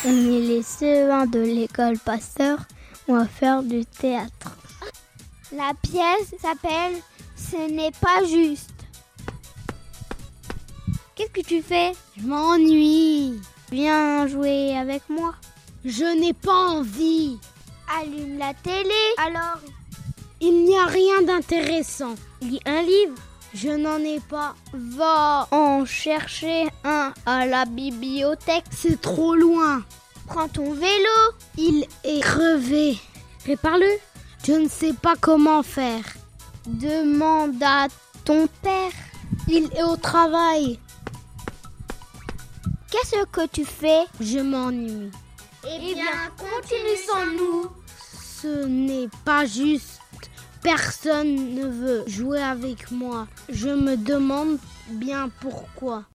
On est les CE1 de l'école Pasteur. On va faire du théâtre. La pièce s'appelle « Ce n'est pas juste ». Qu'est-ce que tu fais ? Je m'ennuie. Viens jouer avec moi. Je n'ai pas envie. Allume la télé, alors. Il n'y a rien d'intéressant. Lis un livre. Je n'en ai pas. Va en chercher un à la bibliothèque. C'est trop loin. Prends ton vélo. Il est crevé. Répare-le. Je ne sais pas comment faire. Demande à ton père. Il est au travail. Qu'est-ce que tu fais ? Je m'ennuie. Eh bien, continue sans nous. Ce n'est pas juste. Personne ne veut jouer avec moi. Je me demande bien pourquoi.